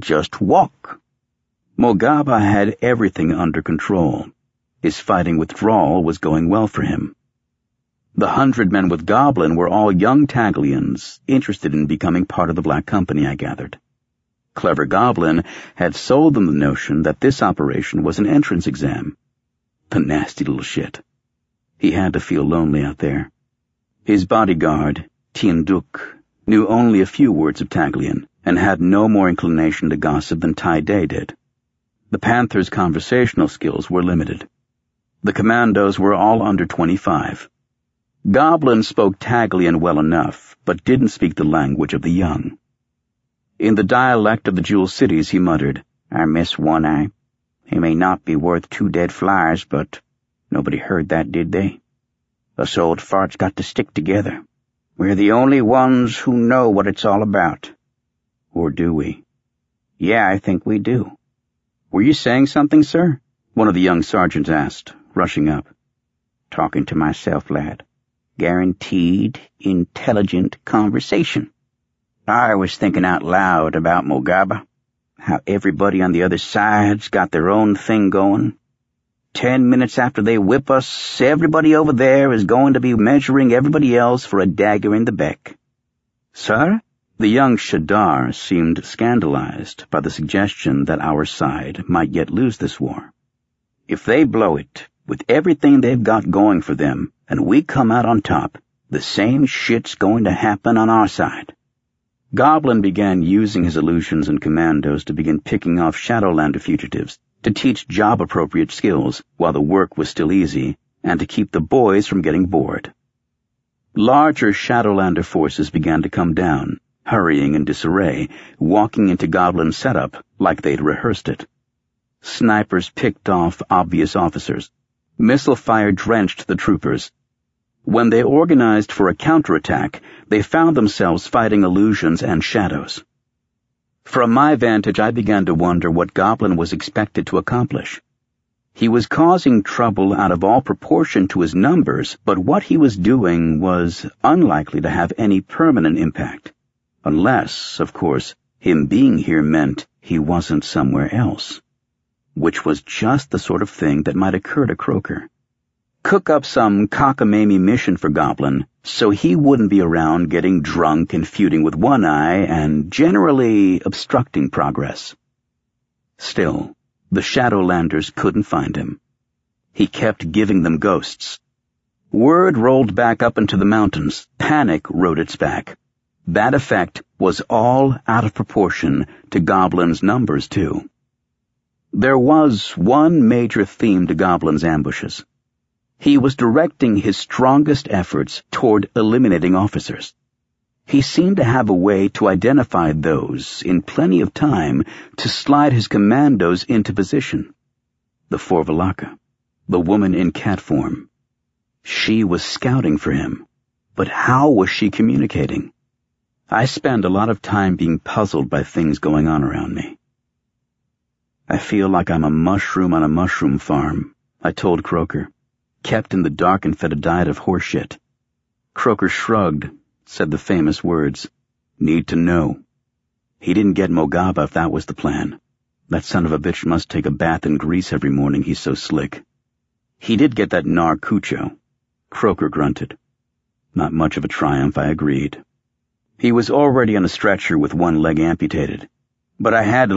just walk. Mogaba had everything under control. His fighting withdrawal was going well for him. The 100 men with Goblin were all young Taglians, interested in becoming part of the Black Company, I gathered. Clever Goblin had sold them the notion that this operation was an entrance exam. The nasty little shit. He had to feel lonely out there. His bodyguard, Tianduk, knew only a few words of Taglian and had no more inclination to gossip than Tai Day did. The Panther's conversational skills were limited. The commandos were all under 25. Goblin spoke Taglian well enough, but didn't speak the language of the young. In the dialect of the Jewel Cities, he muttered, "I miss One-Eye. He may not be worth 2 dead flies, but nobody heard that, did they? Us old farts got to stick together. We're the only ones who know what it's all about." Or do we? "Yeah, I think we do." "Were you saying something, sir?" one of the young sergeants asked, rushing up. "Talking to myself, lad. Guaranteed, intelligent conversation. I was thinking out loud about Mogaba, how everybody on the other side's got their own thing going. 10 minutes after they whip us, everybody over there is going to be measuring everybody else for a dagger in the back." "Sir?" The young Shadar seemed scandalized by the suggestion that our side might yet lose this war. "If they blow it, with everything they've got going for them, and we come out on top, the same shit's going to happen on our side." Goblin began using his illusions and commandos to begin picking off Shadowlander fugitives, to teach job-appropriate skills while the work was still easy, and to keep the boys from getting bored. Larger Shadowlander forces began to come down, hurrying in disarray, walking into Goblin's setup like they'd rehearsed it. Snipers picked off obvious officers. Missile fire drenched the troopers. When they organized for a counterattack, they found themselves fighting illusions and shadows. From my vantage, I began to wonder what Goblin was expected to accomplish. He was causing trouble out of all proportion to his numbers, but what he was doing was unlikely to have any permanent impact. Unless, of course, him being here meant he wasn't somewhere else. Which was just the sort of thing that might occur to Croker. Cook up some cockamamie mission for Goblin, so he wouldn't be around getting drunk and feuding with One-Eye and generally obstructing progress. Still, the Shadowlanders couldn't find him. He kept giving them ghosts. Word rolled back up into the mountains. Panic rode its back. That effect was all out of proportion to Goblin's numbers, too. There was one major theme to Goblin's ambushes. He was directing his strongest efforts toward eliminating officers. He seemed to have a way to identify those in plenty of time to slide his commandos into position. The Forvalaka, the woman in cat form. She was scouting for him, but how was she communicating? I spend a lot of time being puzzled by things going on around me. "I feel like I'm a mushroom on a mushroom farm," I told Croker, kept in the dark and fed a diet of horseshit. Croker shrugged, said the famous words, "Need to know." He didn't get Mogaba if that was the plan. That son of a bitch must take a bath in grease every morning, he's so slick. He did get that Nar-Cucho. Croker grunted. Not much of a triumph, I agreed. He was already on a stretcher with one leg amputated, but I had to